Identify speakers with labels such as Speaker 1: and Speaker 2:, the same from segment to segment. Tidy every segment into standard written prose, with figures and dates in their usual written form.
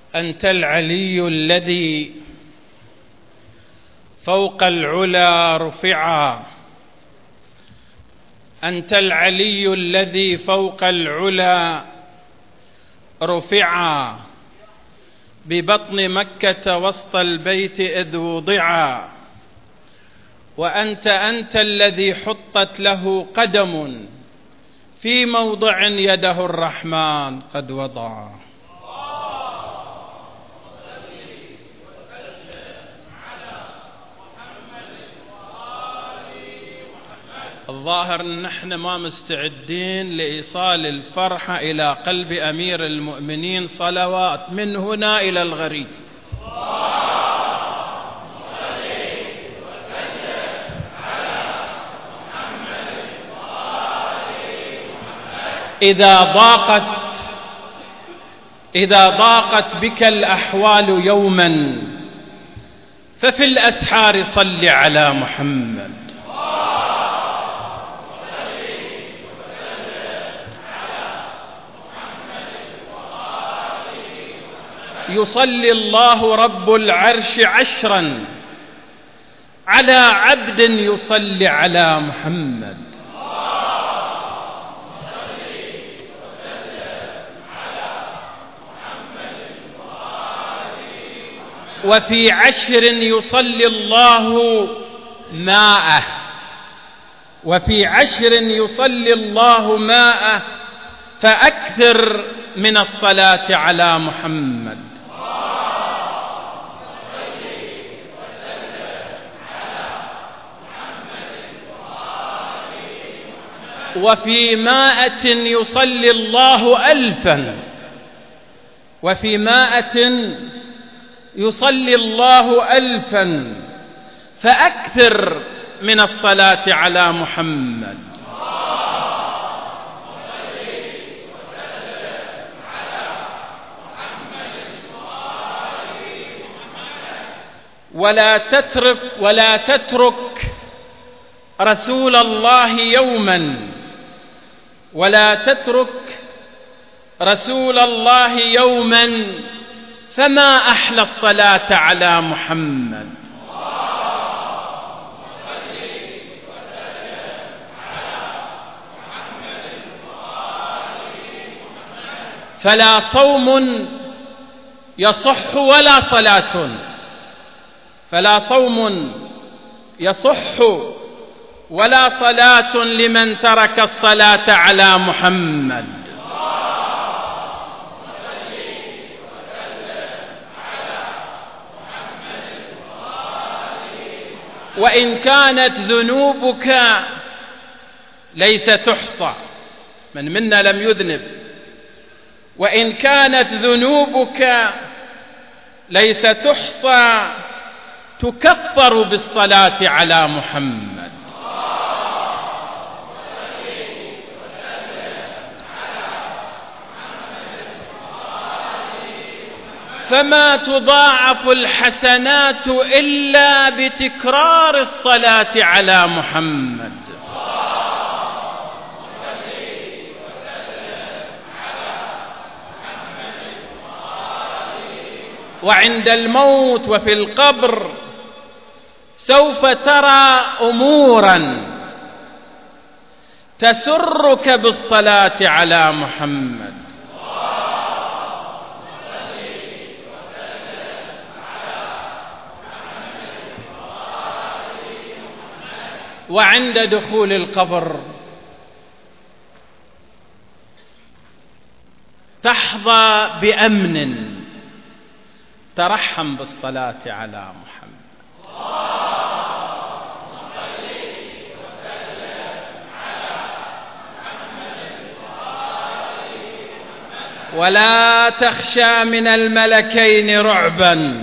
Speaker 1: أنت العلي الذي فوق العلا رفعا، أنت العلي الذي فوق العلا رفعا، ببطن مكة وسط البيت إذ وضعا، وأنت الذي حطت له قدم في موضع يده الرحمن قد وضع. الظاهر ان نحن ما مستعدين لإيصال الفرحة إلى قلب أمير المؤمنين، صلوات من هنا إلى الغريب. إذا ضاقت بك الأحوال يوما ففي الأسحار صل على محمد. يصلي الله رب العرش عشرا على عبد يصلي على محمد. وفي عشر يصلي الله ماءه، وفي عشر يصلي الله ماءه، فأكثر من الصلاة على محمد. وفي 100 يصلي الله 1000، وفي 100 يصلي الله 1000، فأكثر من الصلاة على محمد. ولا تترك رسول الله يوما، ولا تترك رسول الله يوما فما أحلى الصلاة على محمد. فلا صوم يصح ولا صلاة، فلا صوم يصح ولا صلاة لمن ترك الصلاة على محمد. وإن كانت ذنوبك ليس تحصى، من منا لم يذنب، وإن كانت ذنوبك ليس تحصى تكفر بالصلاة على محمد. فما تضاعف الحسنات إلا بتكرار الصلاة على محمد. وعند الموت وفي القبر سوف ترى أمورا تسرك بالصلاة على محمد. وعند دخول القبر تحظى بأمن. ترحم بالصلاة على محمد. ولا تخشى من الملكين رعبا،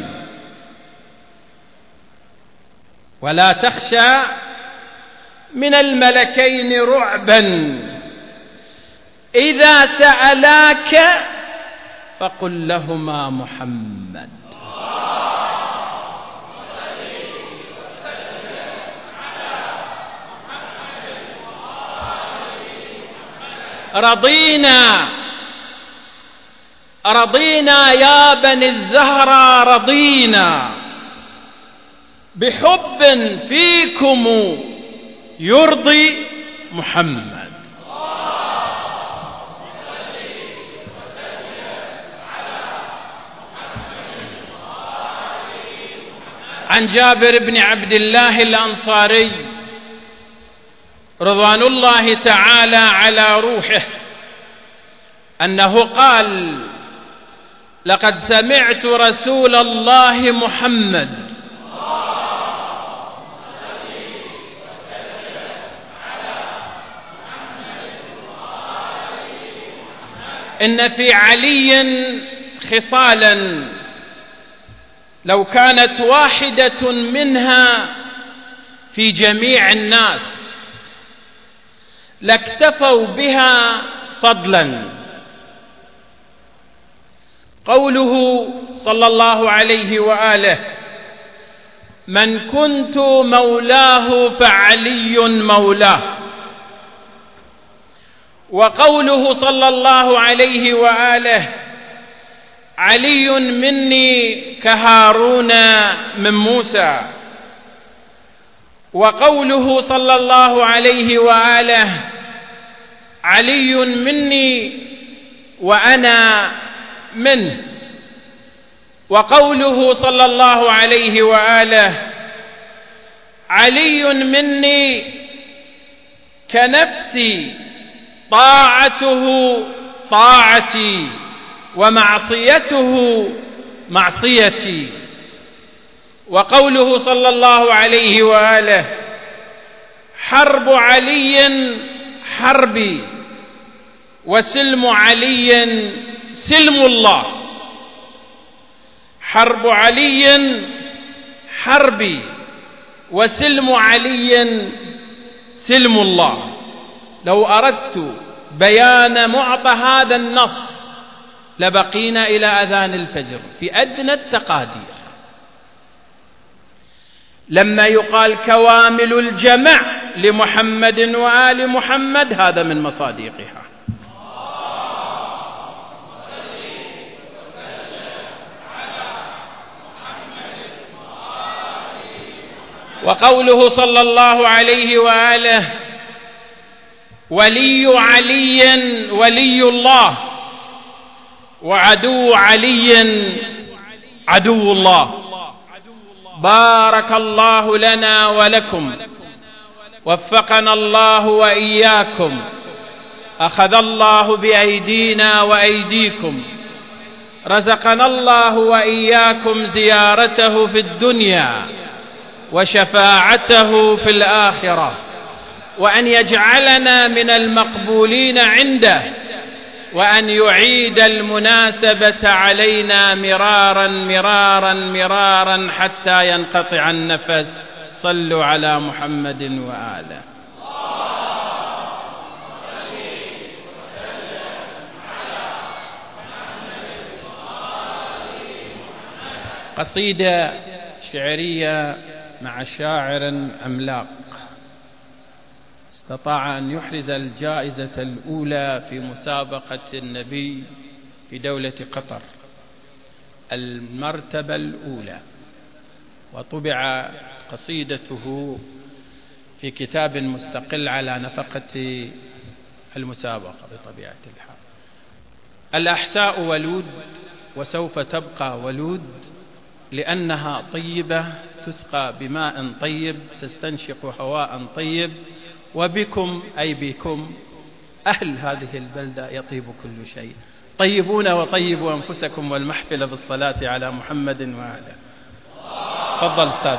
Speaker 1: ولا تخشى من الملكين رعبا، إذا سألاك فقل لهما محمد. رضينا يا بني الزهراء رضينا بحب فيكم يرضي محمد. عن جابر بن عبد الله الأنصاري رضوان الله تعالى على روحه أنه قال: لقد سمعت رسول الله محمد إن في علي خصالا لو كانت واحدة منها في جميع الناس لاكتفوا بها فضلا. قوله صلى الله عليه وآله: من كنت مولاه فعلي مولاه. وقوله صلى الله عليه وآله: علي مني كهارون من موسى. وقوله صلى الله عليه وآله: علي مني وأنا منه. وقوله صلى الله عليه وآله: علي مني كنفسي طاعته طاعتي ومعصيته معصيتي. وقوله صلى الله عليه وآله: حرب علي حربي وسلم علي سلم الله. حرب علي حربي وسلم علي سلم الله. لو أردت بيان معطى هذا النص لبقينا إلى أذان الفجر في أدنى التقادير. لما يقال كوامل الجمع لمحمد وآل محمد هذا من مصادقها. وقوله صلى الله عليه وآله: ولي علي ولي الله وعدو علي عدو الله. بارك الله لنا ولكم، وفقنا الله وإياكم، أخذ الله بأيدينا وأيديكم، رزقنا الله وإياكم زيارته في الدنيا وشفاعته في الآخرة، وأن يجعلنا من المقبولين عنده، وأن يعيد المناسبة علينا مرارا مرارا مرارا حتى ينقطع النفس. صلوا على محمد وآله. قصيدة شعرية مع شاعر عملاق استطاع أن يحرز الجائزة الأولى في مسابقة النبي في دولة قطر، المرتبة الأولى، وطبع قصيدته في كتاب مستقل على نفقة المسابقة بطبيعة الحال. الأحساء ولود وسوف تبقى ولود، لأنها طيبة تسقى بماء طيب تستنشق هواء طيب، وبكم أي بكم أهل هذه البلدة يطيب كل شيء. طيبون وطيبوا أنفسكم والمحفل بالصلاة على محمد وآله. تفضل أستاذ.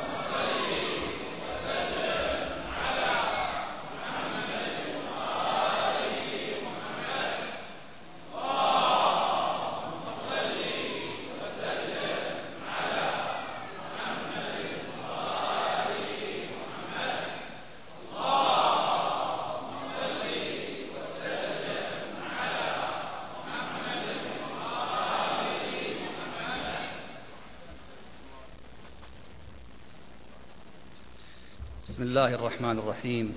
Speaker 2: بسم الله الرحمن الرحيم.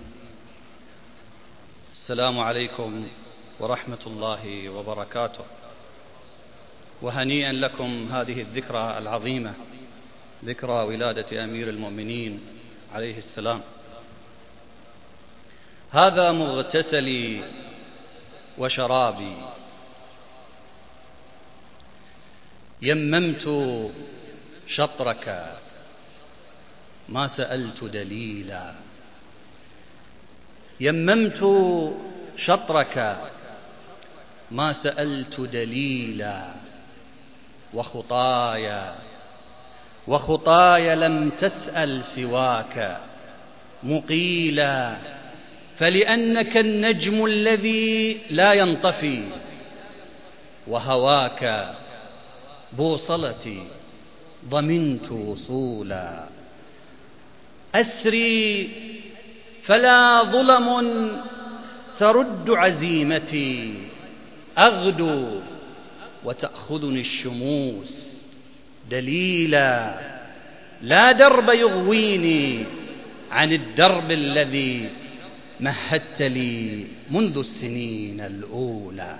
Speaker 2: السلام عليكم ورحمة الله وبركاته. وهنيئا لكم هذه الذكرى العظيمة، ذكرى ولادة أمير المؤمنين عليه السلام. هذا مغتسلي وشرابي، يممت شطرك ما سألت دليلا، يممت شطرك ما سألت دليلا، وخطايا لم تسأل سواك مقيلا، فلأنك النجم الذي لا ينطفي، وهواك بوصلتي ضمنت وصولا. أسري فلا ظلم ترد عزيمتي، أغدو وتأخذني الشموس دليلا، لا درب يغويني عن الدرب الذي مهدت لي منذ السنين الأولى.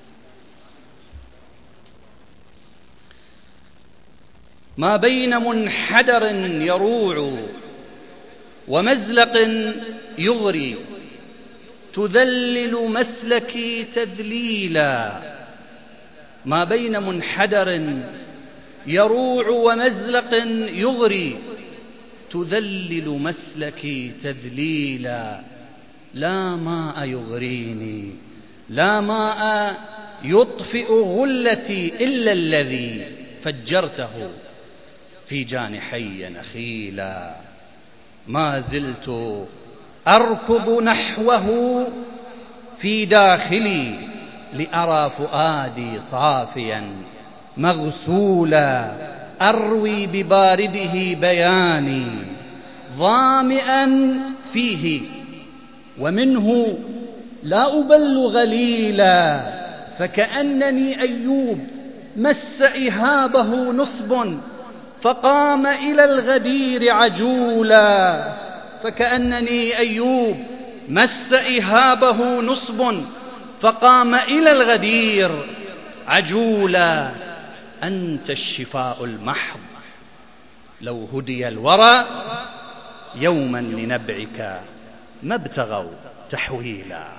Speaker 2: ما بين منحدر يروع ومزلق يغري، تذلل مسلكي تذليلا. ما بين منحدر يروع ومزلق يغري، تذلل مسلكي تذليلا. لا ماء يغريني، لا ماء يطفئ غلتي إلا الذي فجرته في جانحي نخيلا. ما زلت أركض نحوه في داخلي، لأرى فؤادي صافيا مغسولا، أروي ببارده بياني ظامئا فيه، ومنه لا أبل غليلا. فكأنني أيوب مس إهابه نصب فقام إلى الغدير عجولا. فكأنني أيوب مس إهابه نصب فقام إلى الغدير عجولا. أنت الشفاء المحض، لو هدي الورى يوما لنبعك ما ابتغوا تحويلا.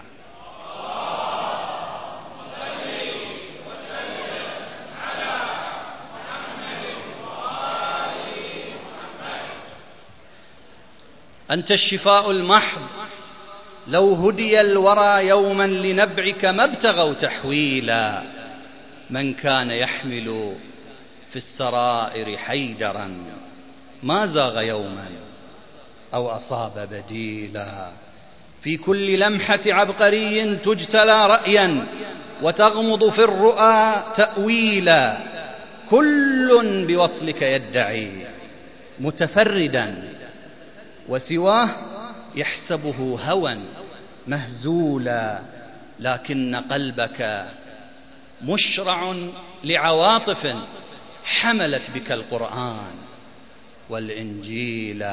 Speaker 2: أنت الشفاء المحض، لو هدي الورى يوما لنبعك ما ابتغوا تحويلا. من كان يحمل في السرائر حيدرا ما زاغ يوما أو أصاب بديلا. في كل لمحة عبقري تجتلى رأيا، وتغمض في الرؤى تأويلا. كل بوصلك يدعي متفردا، وسواه يحسبه هوى مهزولا. لكن قلبك مشرع لعواطف حملت بك القرآن والإنجيل.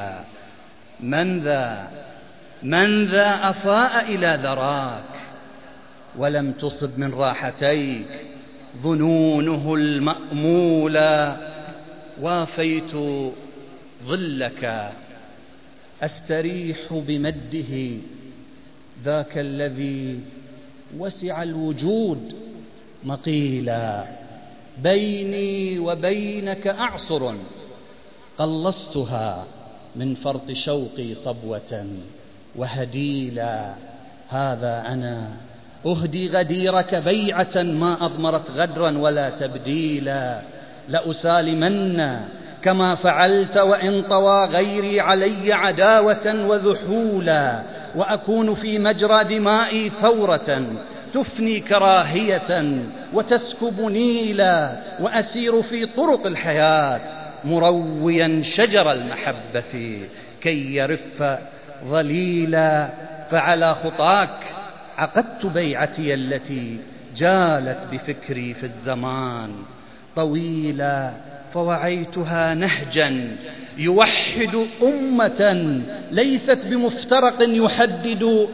Speaker 2: من ذا أفاء إلى ذراك ولم تصب من راحتيك ظنونه المأمولا. وافيت ظلك أستريح بمده، ذاك الذي وسع الوجود مقيلا. بيني وبينك أعصر قلصتها من فرط شوقي صبوة وهديلا. هذا أنا أهدي غديرك بيعة ما أضمرت غدرا ولا تبديلا. لأسالمن كما فعلت وإن طوى غيري علي عداوة وذحولا. وأكون في مجرى دمائي ثورة تفني كراهية وتسكب نيلا. وأسير في طرق الحياة مرويا شجر المحبة كي يرف ظليلا. فعلى خطاك عقدت بيعتي التي جالت بفكري في الزمان طويلا. فوعيتها نهجا يوحد أمة ليست بمفترق يحدد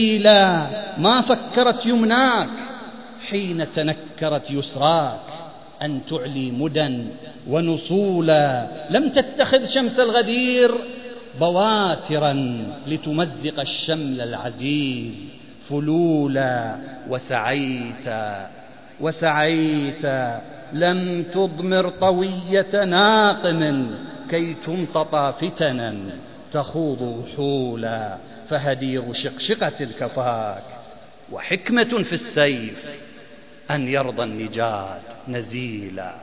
Speaker 2: جيلا. ما فكرت يمناك حين تنكرت يسراك، أن تعلي مدن ونصولا، لم تتخذ شمس الغدير بواترا لتمزق الشمل العزيز فلولا، وسعيت لم تضمر طوية ناقم كي تمتطى فتنا تخوض وحولا، فهدير شقشقة الكفاك وحكمة في السيف أن يرضى النجاد نزيلا.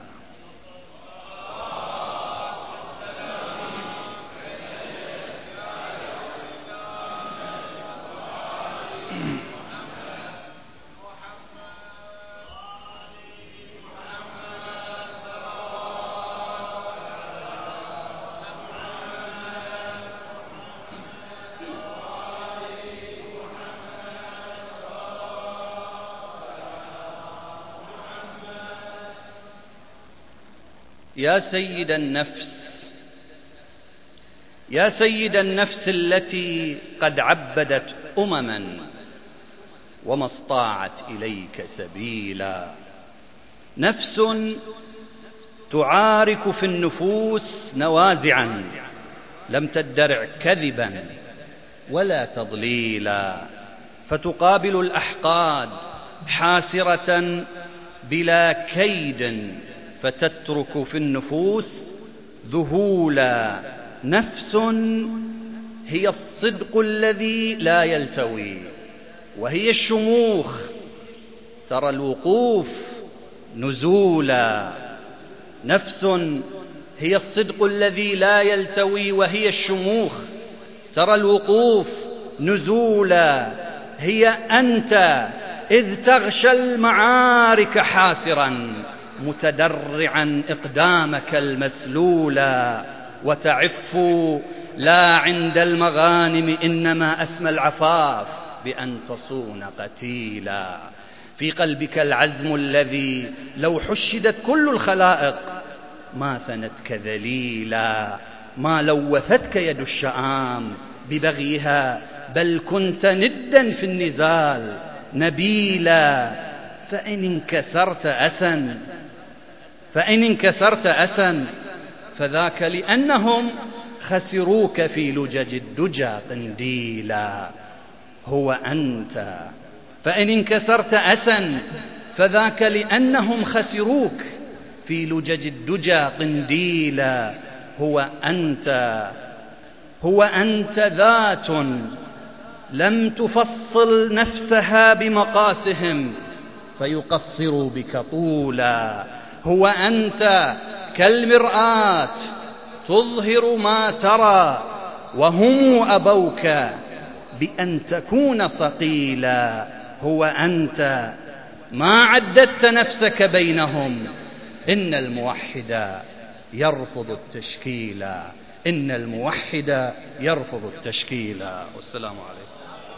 Speaker 2: يا سيد النفس التي قد عبدت أمما وما استطاعت إليك سبيلا، نفس تعارك في النفوس نوازعا لم تدرع كذبا ولا تضليلا، فتقابل الأحقاد حاسرة بلا كيد فتترك في النفوس ذهولا، نفس هي الصدق الذي لا يلتوي وهي الشموخ ترى الوقوف نزولا، نفس هي الصدق الذي لا يلتوي وهي الشموخ ترى الوقوف نزولا، هي أنت إذ تغشى المعارك حاسرا متدرعا إقدامك المسلولا، وتعف لا عند المغانم إنما أسمى العفاف بأن تصون قتيلا، في قلبك العزم الذي لو حشدت كل الخلائق ما ثنتك ذليلا، ما لوثتك يد الشآم ببغيها بل كنت ندا في النزال نبيلا، فإن انكسرت أسا فذاك لأنهم خسروك في لجج الدجى قنديلا، هو أنت، فإن انكسرت أسا فذاك لأنهم خسروك في لجج الدجى قنديلا، هو أنت ذات لم تفصل نفسها بمقاسهم فيقصروا بك طولا، هو أنت كالمرآة تظهر ما ترى وهم أبوك بأن تكون صقيلا، هو أنت ما عددت نفسك بينهم، إن الموحد يرفض التشكيلا، إن الموحد يرفض التشكيلا. والسلام عليكم.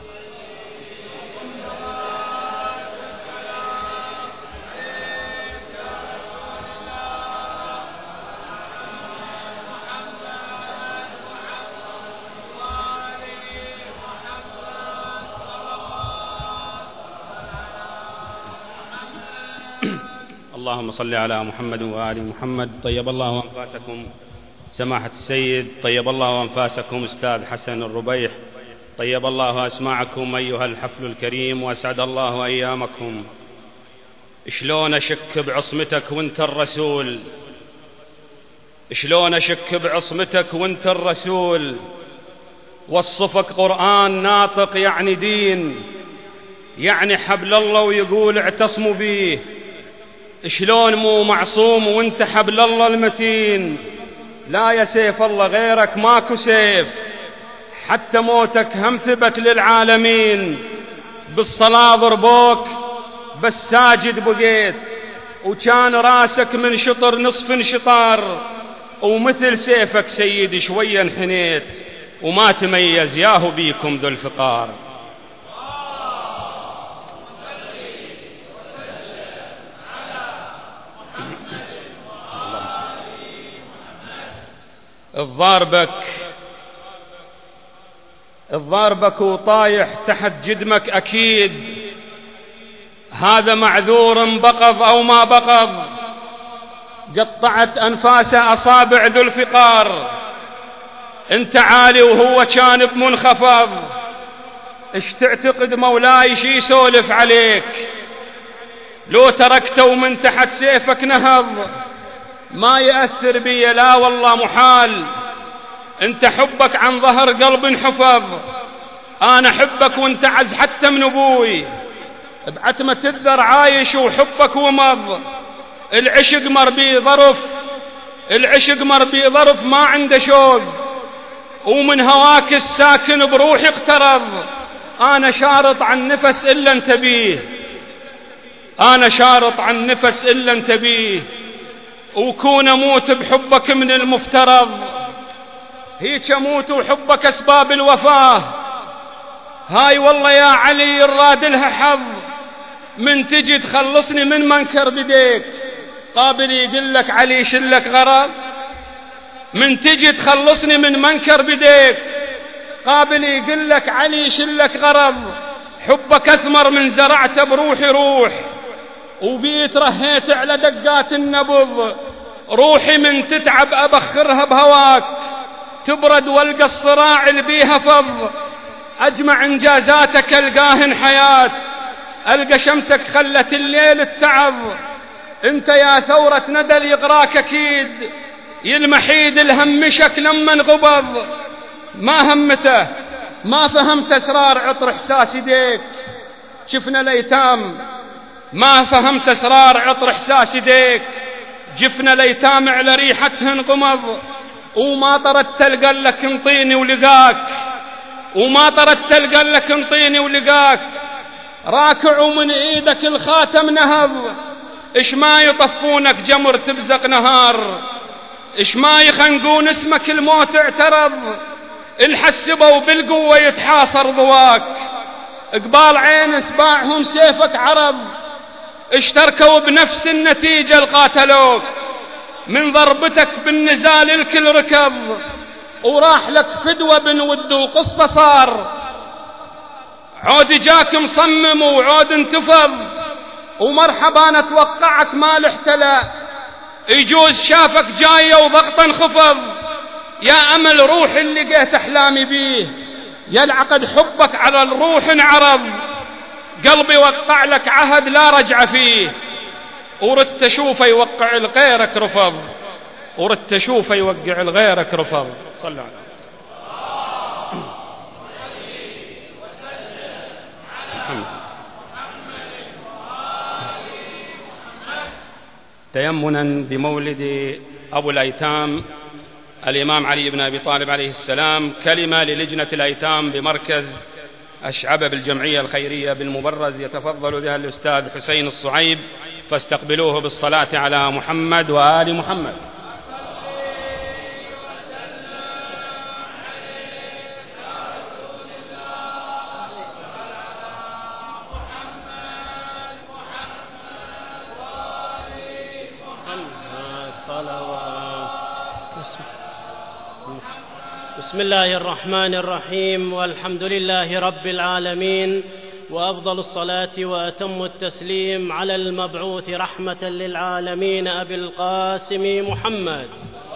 Speaker 3: اللهم صل على محمد وآل محمد. طيب الله أنفاسكم سماحة السيد، طيب الله أنفاسكم أستاذ حسن الربيح، طيب الله أسماعكم أيها الحفل الكريم وأسعد الله أيامكم. شلون أشك بعصمتك وانت الرسول، شلون أشك بعصمتك وانت الرسول، وصفك قرآن ناطق يعني دين، يعني حبل الله ويقول اعتصموا بيه، شلون مو معصوم وانت حبل الله المتين، لا يا سيف الله غيرك ماكو سيف، حتى موتك هم ثبت للعالمين، بالصلاة ضربوك بس ساجد بقيت، وكان راسك من شطر نصف انشطار، ومثل سيفك سيد شوية انحنيت، وما تميز ياهو بيكم ذو الفقار. الضاربك وطايح تحت جدمك أكيد، هذا معذور بقض أو ما بقض، قطعت أنفاسه أصابع ذو الفقار. انت عالي وهو كان بمنخفض، ايش تعتقد مولاي شي يسولف عليك؟ لو تركته ومن تحت سيفك نهض ما يأثر بي، لا والله محال. انت حبك عن ظهر قلب انحفظ، انا حبك وانت عز حتى من ابوي، بعتمة الذر عايش وحبك ومض. العشق مر بي ظرف، العشق مر بي ظرف ما عنده شوق، ومن هواك الساكن بروحي اقترض. انا شارط عن نفس الا انت بيه، انا شارط عن نفس الا انت بيه، وكون اموت بحبك من المفترض. هيك اموت وحبك اسباب الوفاه، هاي والله يا علي الراد لها حظ. من تجي تخلصني من منكر بديك، قابل يقلك علي شلك غرض. من تجي تخلصني من منكر بديك، قابل يقلك علي شلك غرض. حبك اثمر من زرعته بروحي روح، وبيت رهيت على دقات النبض. روحي من تتعب أبخرها بهواك، تبرد والقى الصراع اللي بيها فض. أجمع إنجازاتك ألقاهن حياة، ألقى شمسك خلت الليل التعظ. انت يا ثورة ندى يغراك أكيد، يلمحيد الهمشك لما انغبض. ما همته، ما فهمت أسرار عطر إحساس يديك. شفنا الأيتام، ما فهمت أسرار عطر إحساس يديك. جفنا الأيتام على ريحتهن غمض، وما طرت تلقى لك انطيني ولقاك، وما طرت تلقى لك انطيني ولقاك. راكع ومن ايدك الخاتم نهض، اش ما يطفونك جمر تبزق نهار، اش ما يخنقون اسمك الموت اعترض. الحسبوا بالقوة يتحاصر ضواك، قبال عين سباعهم سيفك عرض. اشتركوا بنفس النتيجة القاتلوك، من ضربتك بالنزال الكل ركض. وراح لك فدوة بن ود وقصة صار، عود جاك مصمم وعود انتفض. ومرحبا نتوقعك ما الاحتلى، يجوز شافك جاية وضغطا خفض. يا أمل روح اللي لقيت أحلامي بيه، يلعقد حبك على الروح انعرض. قلبي وقع لك عهد لا رجع فيه، وردت أشوفه يوقع لغيرك رفض، وردت أشوفه يوقع لغيرك رفض. صلى على محمد. تيمنا بمولد أبو الأيتام الإمام علي بن أبي طالب عليه السلام، كلمة للجنة الأيتام بمركز أشعبة بالجمعية الخيرية بالمبرز يتفضل بها الأستاذ حسين الصعيب، فاستقبلوه بالصلاة على محمد وآل محمد.
Speaker 4: بسم الله الرحمن الرحيم، والحمد لله رب العالمين، وأفضل الصلاة وأتم التسليم على المبعوث رحمة للعالمين أبي القاسم محمد.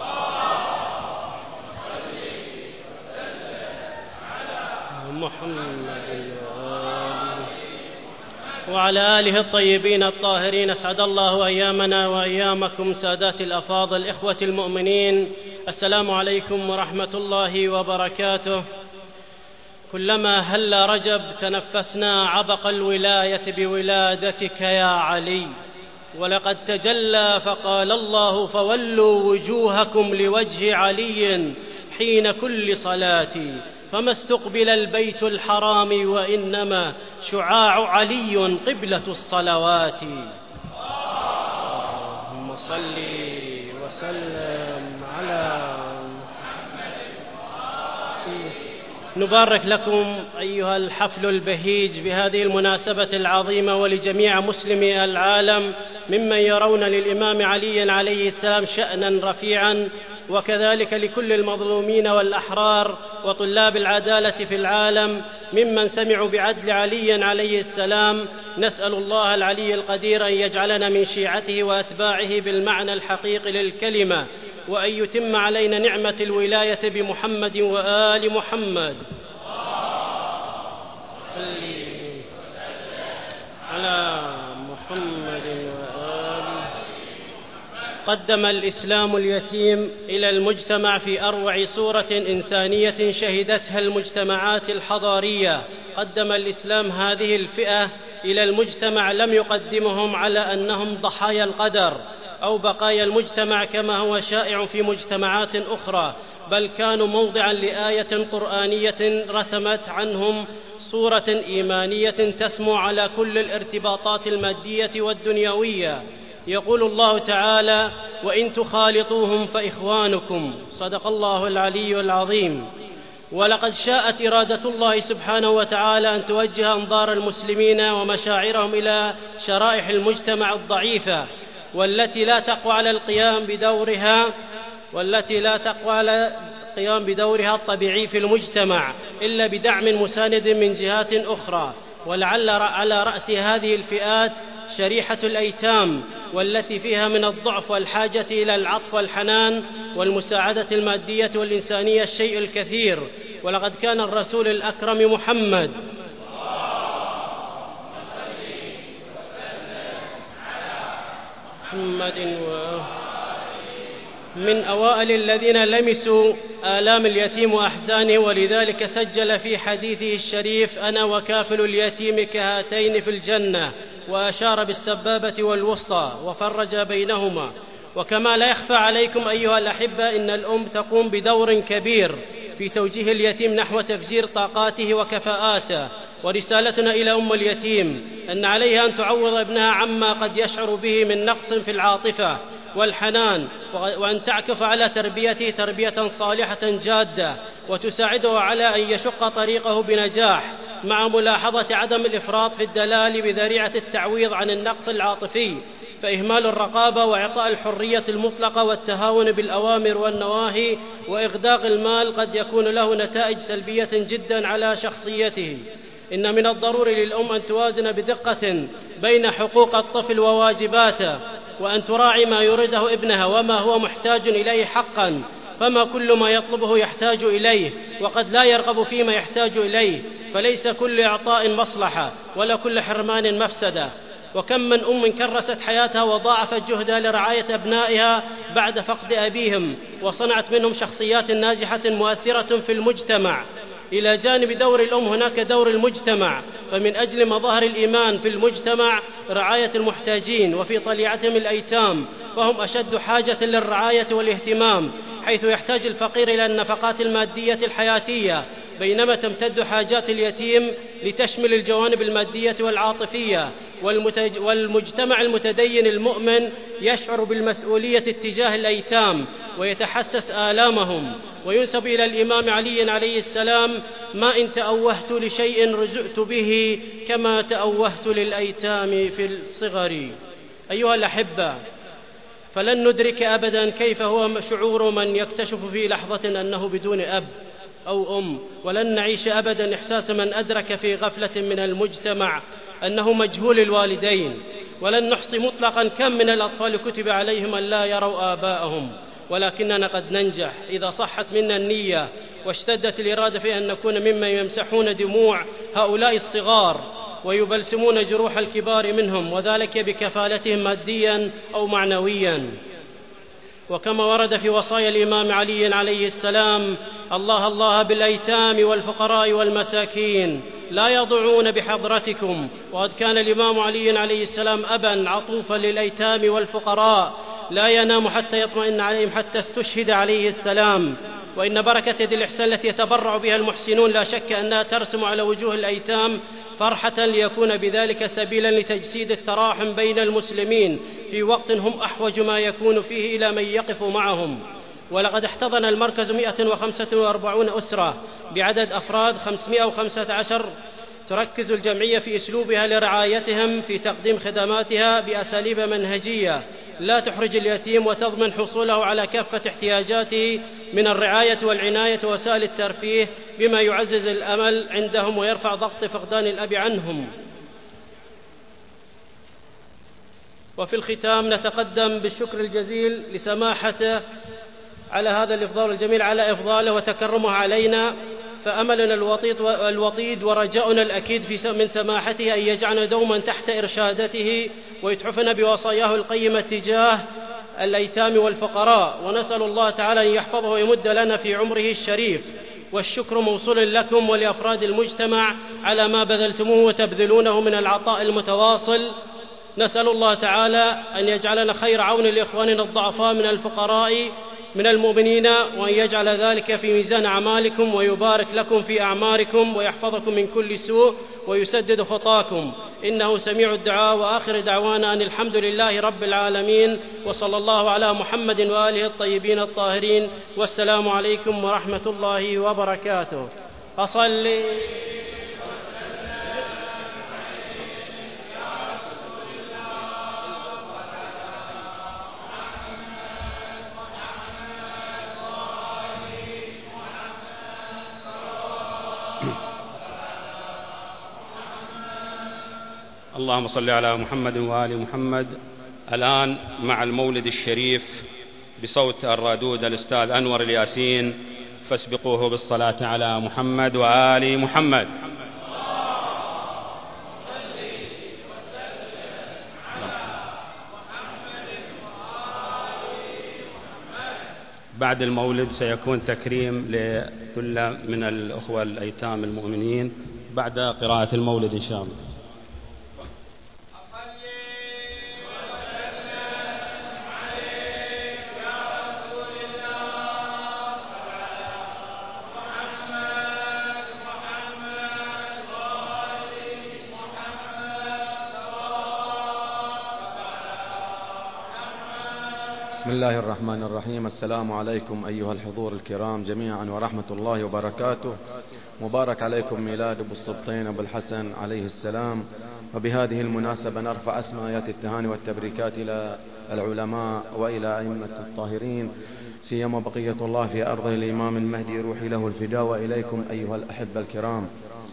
Speaker 4: وعلى آله الطيبين الطاهرين. أسعد الله أيامنا وأيامكم سادات الأفاضل إخوة المؤمنين، السلام عليكم ورحمة الله وبركاته. كلما هل رجب تنفسنا عبق الولاية بولادتك يا علي، ولقد تجلى فقال الله فولوا وجوهكم لوجه علي حين كل صلاة، فما استقبل البيت الحرام وإنما شعاع علي قبلة الصلوات. اللهم صل وسلم على نبارك لكم أيها الحفل البهيج بهذه المناسبة العظيمة، ولجميع مسلمي العالم ممن يرون للإمام علي عليه السلام شأنا رفيعا وكذلك لكل المظلومين والأحرار وطلاب العدالة في العالم ممن سمعوا بعدل علي عليه السلام. نسأل الله العلي القدير أن يجعلنا من شيعته وأتباعه بالمعنى الحقيقي للكلمة، وأن يتم علينا نعمة الولاية بمحمد وآل محمد. على محمد وآله. قدم الإسلام اليتيم إلى المجتمع في أروع صورة إنسانية شهدتها المجتمعات الحضارية. قدم الإسلام هذه الفئة إلى المجتمع، لم يقدمهم على أنهم ضحايا القدر أو بقايا المجتمع كما هو شائع في مجتمعات أخرى، بل كانوا موضعا لآية قرآنية رسمت عنهم صورة إيمانية تسمو على كل الارتباطات المادية والدنيوية. يقول الله تعالى: وإن تخالطوهم فإخوانكم. صدق الله العلي العظيم. ولقد شاءت إرادة الله سبحانه وتعالى أن توجه أنظار المسلمين ومشاعرهم إلى شرائح المجتمع الضعيفة والتي لا تقوى على القيام بدورها الطبيعي في المجتمع إلا بدعم مساند من جهات أخرى. ولعل على رأس هذه الفئات شريحة الأيتام، والتي فيها من الضعف والحاجة إلى العطف والحنان والمساعدة المادية والإنسانية الشيء الكثير. ولقد كان الرسول الأكرم محمد من أوائل الذين لمسوا آلام اليتيم وأحزانه، ولذلك سجل في حديثه الشريف: أنا وكافل اليتيم كهاتين في الجنة، وأشار بالسبابة والوسطى وفرج بينهما. وكما لا يخفى عليكم أيها الأحبة أن الأم تقوم بدور كبير في توجيه اليتيم نحو تفجير طاقاته وكفاءاته. ورسالتنا إلى أم اليتيم أن عليها أن تعوض ابنها عما قد يشعر به من نقص في العاطفة والحنان، وأن تعكف على تربيته تربية صالحة جادة، وتساعده على أن يشق طريقه بنجاح، مع ملاحظة عدم الإفراط في الدلال بذريعة التعويض عن النقص العاطفي. فإهمال الرقابة وإعطاء الحرية المطلقة والتهاون بالأوامر والنواهي وإغداق المال قد يكون له نتائج سلبية جدا على شخصيته. إن من الضروري للأم أن توازن بدقة بين حقوق الطفل وواجباته، وأن تراعي ما يريده ابنها وما هو محتاج إليه حقا، فما كل ما يطلبه يحتاج إليه، وقد لا يرغب فيما يحتاج إليه، فليس كل إعطاء مصلحة ولا كل حرمان مفسدة. وكم من أم كرست حياتها وضاعفت جهدها لرعاية أبنائها بعد فقد أبيهم، وصنعت منهم شخصيات ناجحة مؤثرة في المجتمع. إلى جانب دور الأم هناك دور المجتمع، فمن أجل مظاهر الإيمان في المجتمع رعاية المحتاجين، وفي طليعتهم الأيتام، فهم أشد حاجة للرعاية والاهتمام، حيث يحتاج الفقير إلى النفقات المادية الحياتية، بينما تمتد حاجات اليتيم لتشمل الجوانب المادية والعاطفية. والمجتمع المتدين المؤمن يشعر بالمسؤولية اتجاه الأيتام ويتحسس آلامهم. وينسب إلى الإمام علي عليه السلام: ما إن تأوهت لشيء رزقت به كما تأوهت للأيتام في الصغر. أيها الأحبة، فلن ندرك أبدا كيف هو شعور من يكتشف في لحظة أنه بدون أب أو أم، ولن نعيش أبدا إحساس من أدرك في غفلة من المجتمع أنه مجهول الوالدين. ولن نحصي مطلقا كم من الأطفال كتب عليهم أن لا يروا آباءهم، ولكننا قد ننجح إذا صحت منا النية واشتدت الإرادة في أن نكون ممن يمسحون دموع هؤلاء الصغار ويبلسمون جروح الكبار منهم، وذلك بكفالتهم ماديا أو معنويا. وكما ورد في وصايا الإمام علي عليه السلام: الله الله بالأيتام والفقراء والمساكين لا يضعون بحضرتكم. وقد كان الإمام علي عليه السلام أبا عطوفا للأيتام والفقراء، لا ينام حتى يطمئن عليهم حتى استشهد عليه السلام. وإن بركة يد الإحسان التي يتبرع بها المحسنون لا شك أنها ترسم على وجوه الأيتام فرحة، ليكون بذلك سبيلا لتجسيد التراحم بين المسلمين في وقت هم أحوج ما يكون فيه إلى من يقف معهم. ولقد احتضن المركز 145 أسرة بعدد أفراد 515. تركز الجمعية في أسلوبها لرعايتهم في تقديم خدماتها بأساليب منهجية لا تحرج اليتيم وتضمن حصوله على كافة احتياجاته من الرعاية والعناية ووسائل الترفيه بما يعزز الأمل عندهم ويرفع ضغط فقدان الأب عنهم. وفي الختام نتقدم بالشكر الجزيل لسماحته على هذا الإفضال الجميل، على إفضاله وتكرمه علينا، فأملنا الوطيد ورجاؤنا الأكيد من سماحته أن يجعلنا دوما تحت إرشادته ويتحفنا بوصاياه القيمة تجاه الأيتام والفقراء، ونسأل الله تعالى أن يحفظه ويمد لنا في عمره الشريف. والشكر موصول لكم ولأفراد المجتمع على ما بذلتموه وتبذلونه من العطاء المتواصل. نسأل الله تعالى أن يجعلنا خير عون لإخواننا الضعفاء من الفقراء من المؤمنين، وأن يجعل ذلك في ميزان أعمالكم ويبارك لكم في أعماركم ويحفظكم من كل سوء ويسدد خطاكم، إنه سميع الدعاء. وآخر دعوانا أن الحمد لله رب العالمين، وصلى الله على محمد وآله الطيبين الطاهرين، والسلام عليكم ورحمة الله وبركاته. أصلي
Speaker 3: اللهم صل على محمد وآل محمد. الآن مع المولد الشريف بصوت الرادود الأستاذ أنور الياسين، فاسبقوه بالصلاة على محمد وآل محمد. بعد المولد سيكون تكريم لثلة من الأخوة الأيتام المؤمنين بعد قراءة المولد إن شاء الله.
Speaker 5: بسم الله الرحمن الرحيم. السلام عليكم أيها الحضور الكرام جميعا ورحمة الله وبركاته. مبارك عليكم ميلاد أبو السبطين أبو الحسن عليه السلام. وبهذه المناسبة نرفع أسمى آيات التهاني والتبريكات إلى العلماء وإلى أئمة الطاهرين، سيما بقية الله في أرضه الإمام المهدي، روحي له الفداء. وإليكم أيها الأحبة الكرام.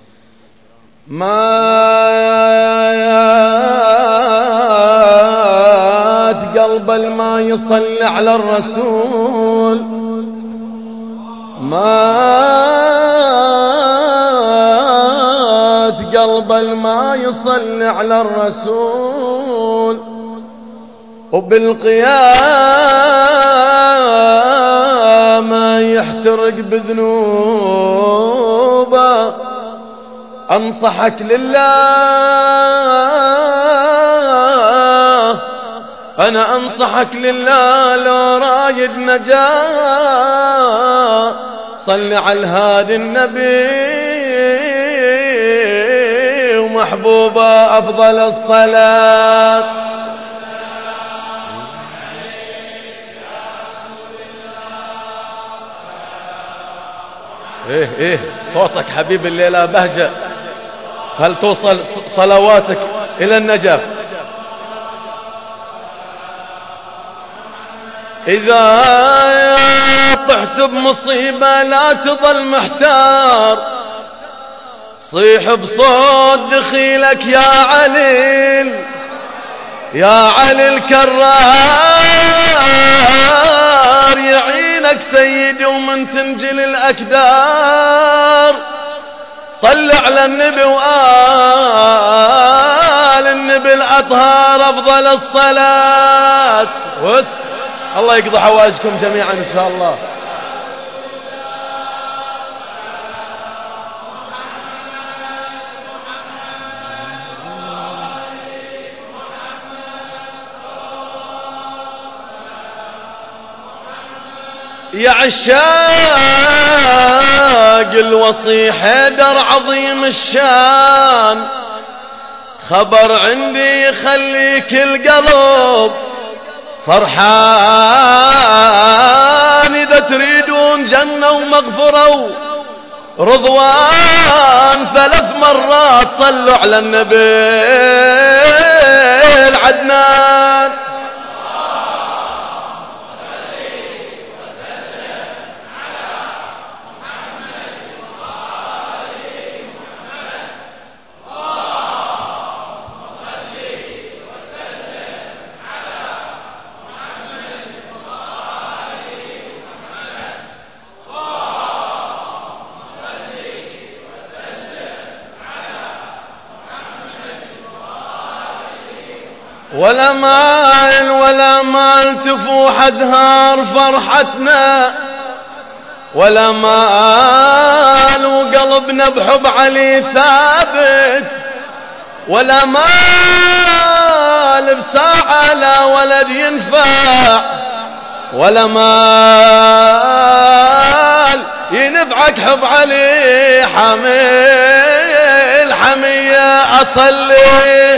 Speaker 5: قلب ما يصلي على الرسول، مات قلب ما يصلي على الرسول، وبالقيامة يحترق بذنوبه. أنصحك لله، أنا أنصحك لله لو رايد نجاة، صل على الهادي النبي ومحبوبه أفضل الصلاة. إيه صوتك حبيب الليلة بهجة، هل توصل صلواتك إلى النجف. إذا طحت بمصيبة لا تظل محتار، صيح بصوت دخيلك يا علي، يا علي الكرار، يعينك سيدي ومن تنجل الأكدار. صل على النبي وآل النبي الأطهار أفضل الصلاة. الله يقضي حوائجكم جميعا إن شاء الله. يا عشاق الوصي حيدر عظيم الشان، خبر عندي يخليك القلب فرحان. إذا تريدون جنة ومغفرة ورضوان 3 مرات صلوا على النبي العدنان. ولا مال تفوح أزهار فرحتنا، ولا مال وقلبنا بحب علي ثابت، ولا مال بساعة لا ولد ينفع، ولا مال ينفعك حب علي حميل حمية أصلي.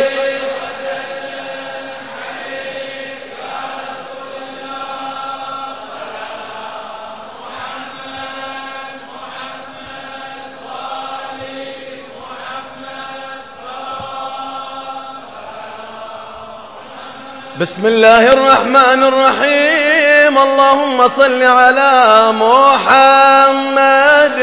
Speaker 5: بسم الله الرحمن الرحيم. اللهم صل على محمد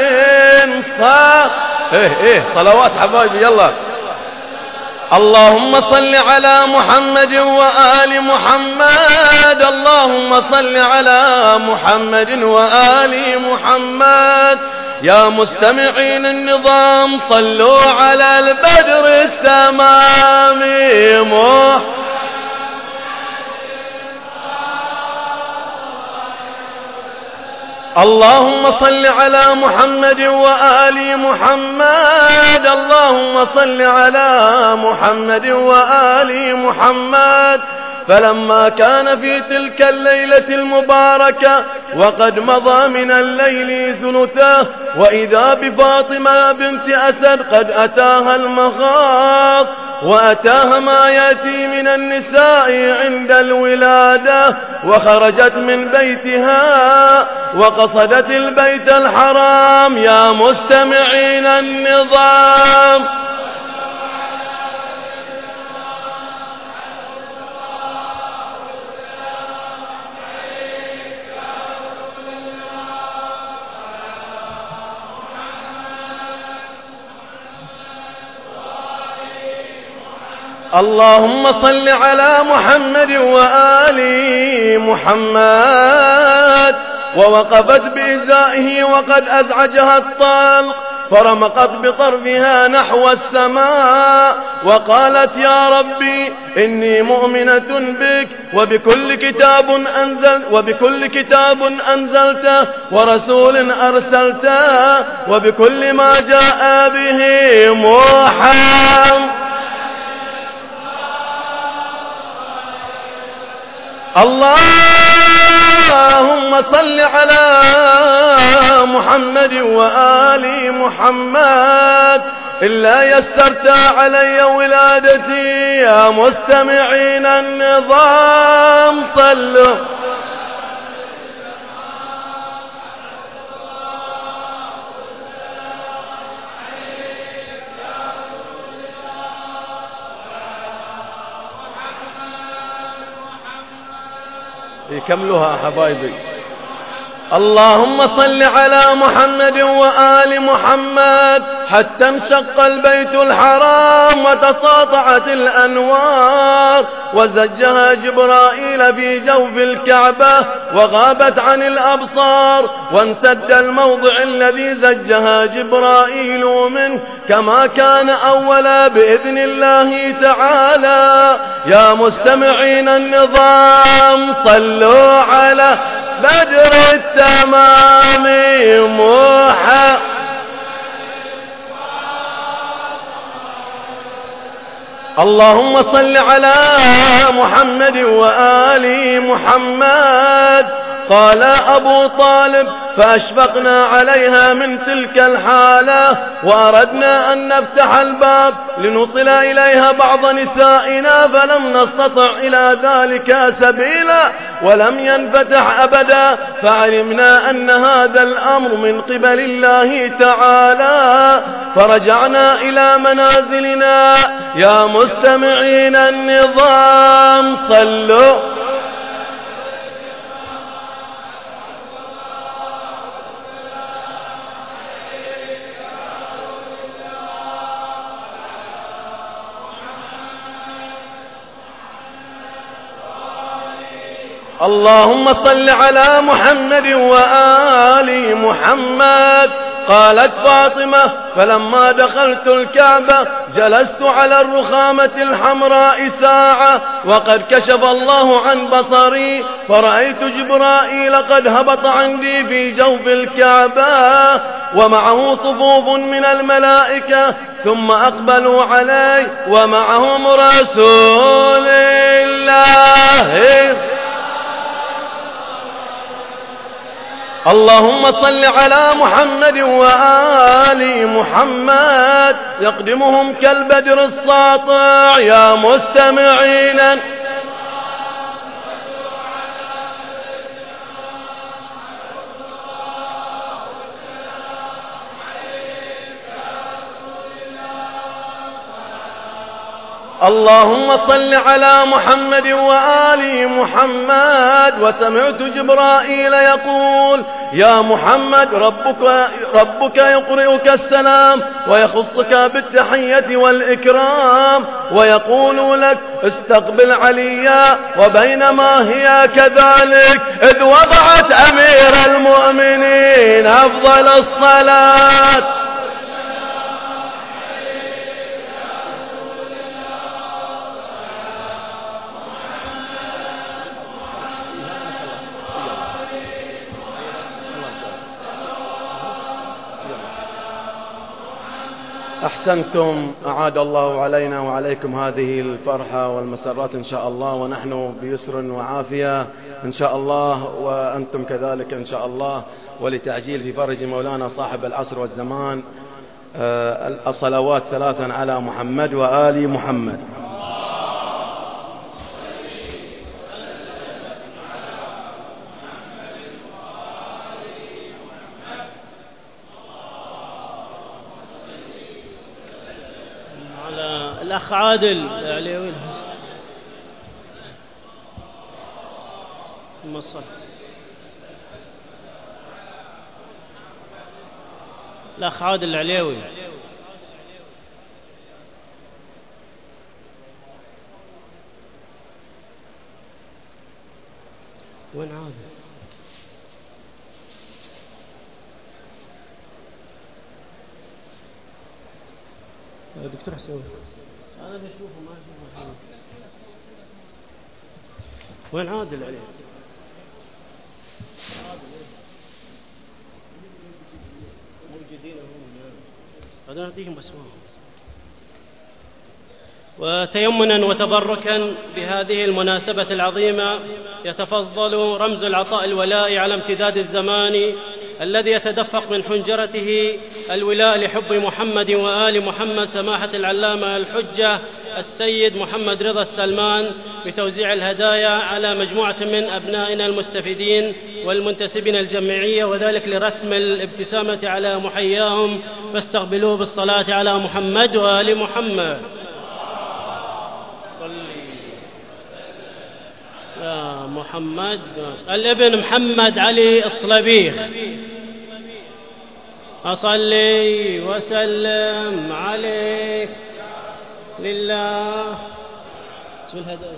Speaker 5: صلوات حبايبي يلا. اللهم صل على محمد وآل محمد. اللهم صل على محمد وآل محمد. يا مستمعين النظام صلوا على البدر التمام. اللهم صل على محمد وآل محمد. اللهم صل على محمد وآل محمد. فلما كان في تلك الليلة المباركة وقد مضى من الليل ثلثه، وإذا بفاطمة بنت أسد قد أتاها المخاض وأتاها ما يأتي من النساء عند الولادة، وخرجت من بيتها وقصدت البيت الحرام. يا مستمعين النظام اللهم صل على محمد وآل محمد. ووقفت بإزائه وقد أزعجها الطلق، فرمقت بطرفها نحو السماء وقالت يا ربي إني مؤمنة بك وبكل كتاب أنزلته ورسول أرسلته وبكل ما جاء به محمد. اللهم صل على محمد وآل محمد. إلا يسرت علي ولادتي. يا مستمعين النظام صلوا. يكملوها حبايبي. اللهم صل على محمد وآل محمد حتى انشق البيت الحرام وتساطعت الأنوار، وزجها جبرائيل في جوف الكعبة وغابت عن الأبصار، وانسد الموضع الذي زجها جبرائيل منه كما كان أولا بإذن الله تعالى. يا مستمعين النظام صلوا على بدر التمام محمد. اللهم صل على محمد وآل محمد. قال أبو طالب فأشفقنا عليها من تلك الحالة وأردنا أن نفتح الباب لنوصل إليها بعض نسائنا، فلم نستطع إلى ذلك سبيلا ولم ينفتح أبدا، فعلمنا أن هذا الأمر من قبل الله تعالى، فرجعنا إلى منازلنا. يا مستمعين النظام صلوا. اللهم صل على محمد وآل محمد.
Speaker 6: قالت فاطمة: فلما دخلت الكعبة جلست على الرخامة الحمراء ساعة، وقد كشف الله عن بصري فرأيت جبرائيل قد هبط عندي في جوف الكعبة ومعه صفوف من الملائكة، ثم أقبلوا علي ومعهم رسول الله. اللهم صل على محمد وآل محمد يقدمهم كالبدر الساطع. يا مستمعين اللهم صل على محمد وآل محمد. وسمعت جبرائيل يقول: يا محمد ربك يقرئك السلام ويخصك بالتحية والإكرام ويقول لك: استقبل عليا. وبينما هي كذلك إذ وضعت أمير المؤمنين أفضل الصلاة أحسنتم. أعاد الله علينا وعليكم هذه الفرحة والمسرات إن شاء الله، ونحن بيسر وعافية إن شاء الله، وأنتم كذلك إن شاء الله. ولتعجيل في فرج مولانا صاحب العصر والزمان الصلوات 3 على محمد وآل محمد.
Speaker 4: الأخ عادل عليوي الأخ عادل العليوي. وين عادل؟ دكتور حسين أنا بشوفه ما أشوفه. وين عادل عليه؟ موجودين هم. هذا نعطيهم بسمهم. وتيمنا وتبركا بهذه المناسبة العظيمة يتفضل رمز العطاء الولائي على امتداد الزمان الذي يتدفق من حنجرته الولاء لحب محمد وآل محمد سماحة العلامة الحجة السيد محمد رضا السلمان بتوزيع الهدايا على مجموعة من أبنائنا المستفيدين والمنتسبين الجمعية، وذلك لرسم الابتسامة على محياهم، فاستقبلوه بالصلاة على محمد وآل محمد. يا محمد. الابن محمد علي الصلبيخ: أصلي وسلم عليك لله. شو الهدايا؟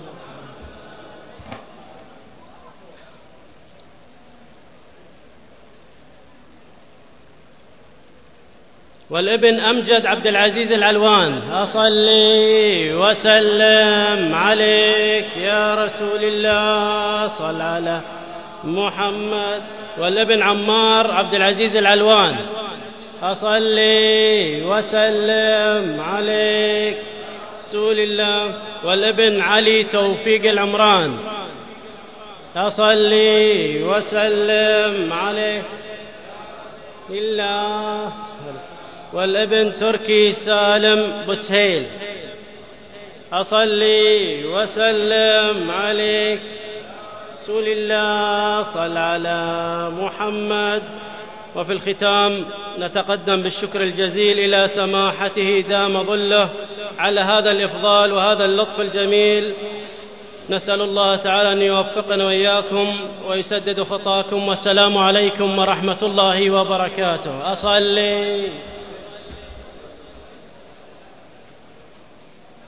Speaker 4: والابن أمجد عبد العزيز العلوان: أصلي وسلم عليك يا رسول الله، صل على محمد. والابن عمار عبد العزيز العلوان: أصلي وسلم عليك رسول الله. والابن علي توفيق العمران: أصلي وسلم عليك لله. والابن تركي سالم بسهيل: أصلي وسلم عليك رسول الله، صل على محمد. وفي الختام نتقدم بالشكر الجزيل إلى سماحته دام ظله على هذا الإفضال وهذا اللطف الجميل. نسأل الله تعالى أن يوفقنا وإياكم ويسدد خطاكم، والسلام عليكم ورحمة الله وبركاته. أصلي